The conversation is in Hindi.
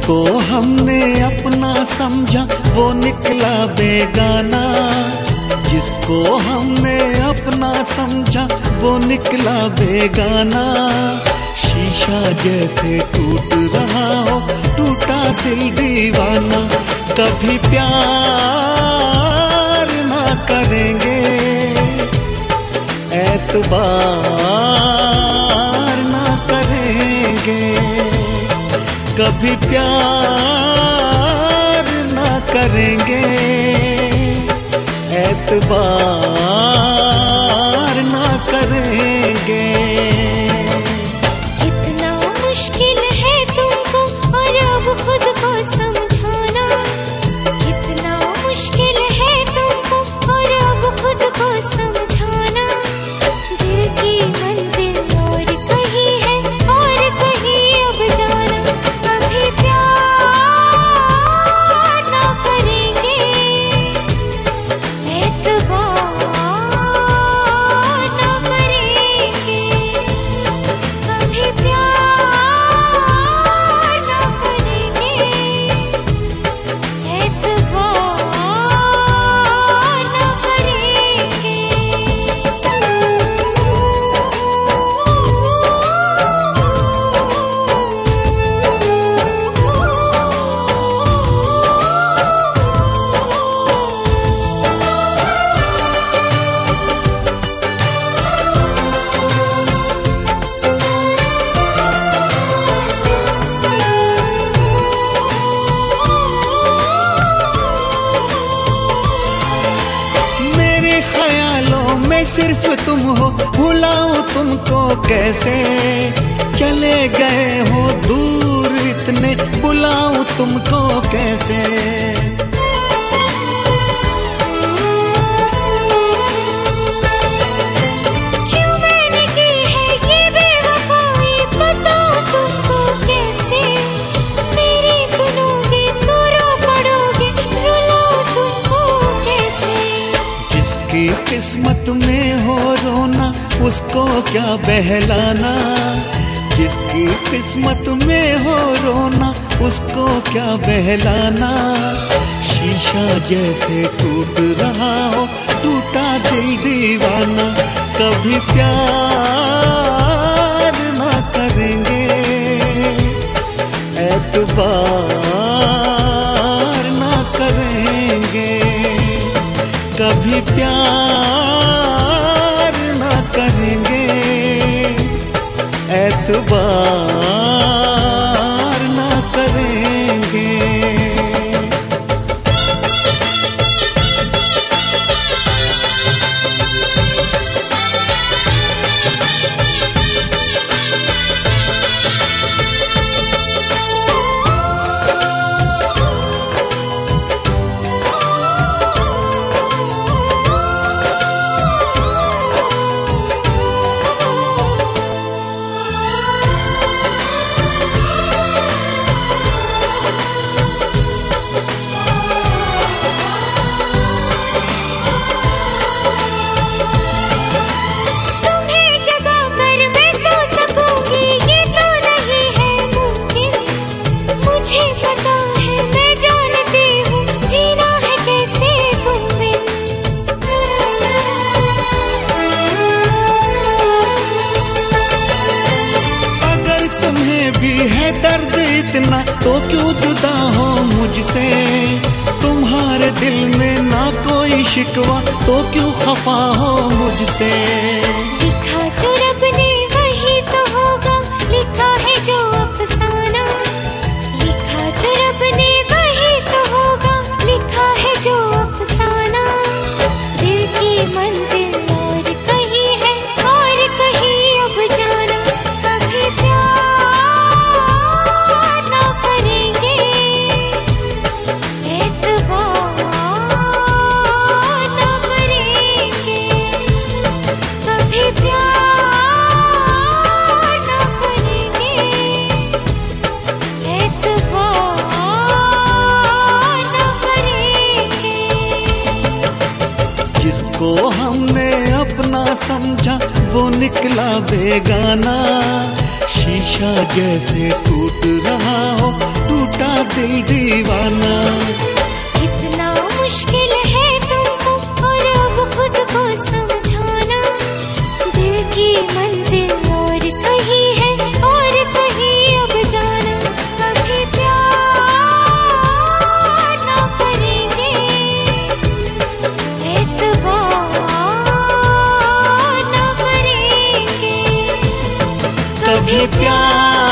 जिसको हमने अपना समझा वो निकला बेगाना, जिसको हमने अपना समझा वो निकला बेगाना। शीशा जैसे टूट रहा हो टूटा दिल दीवाना। कभी प्यार ना करेंगे, एतबार ना करेंगे, कभी प्यार ना करेंगे, एतबार ना करेंगे। कितना मुश्किल है तुमको और अब खुद को समझाना, कितना मुश्किल है तुमको और अब खुद को समझाना। दिल की मंजिल और कहीं है और कहीं अब जाना। कभी प्यार ना करेंगे, एतबार ना करेंगे, कभी प्यार ना करेंगे, एतबार ना करेंगे। मेरे ख्यालों में सिर्फ तुम हो, भुलाऊं तुमको कैसे। चले गए हो दूर इतने, बुलाऊं तुमको कैसे। क्यों मैंने की है ये बेवफाई, बताओ तुमको कैसे। मेरी सुनोगे तो रो पड़ोगे, रुलाऊं तुमको कैसे। जिसकी किस्मत में हो रोना उसको क्या बहलाना, जिसकी किस्मत में हो रोना उसको क्या बहलाना। शीशा जैसे टूट रहा हो टूटा दिल दीवाना। कभी प्यार ना करेंगे, एतबार ना करेंगे, कभी प्यार ना करेंगे, एतबार ना करेंगे। है दर्द इतना तो क्यों जुदा हो मुझसे। तुम्हारे दिल में ना कोई शिकवा तो क्यों खफा हो मुझसे। लिखा जो रब ने वही तो होगा, लिखा है जो अफसाना। लिखा जो रब ने वही तो होगा, लिखा है जो अफसाना। दिल की मंजिल और कहीं है और कहीं अब जाना। कभी प्यार ना करेंगे, एतबार ना करेंगे। कभी प्यार ना करेंगे, एतबार ना करेंगे। जिसको हमने अपना समझा वो निकला बेगाना। शीशा जैसे टूट रहा हो टूट का दिल दीवाना। कितना मुश्किल है तुमको और अब खुद को समझाना, दिल की मंजिल और कहीं है और कहीं अब जाना। कभी प्यार ना करेंगे, एतबार ना करेंगे, कभी प्यार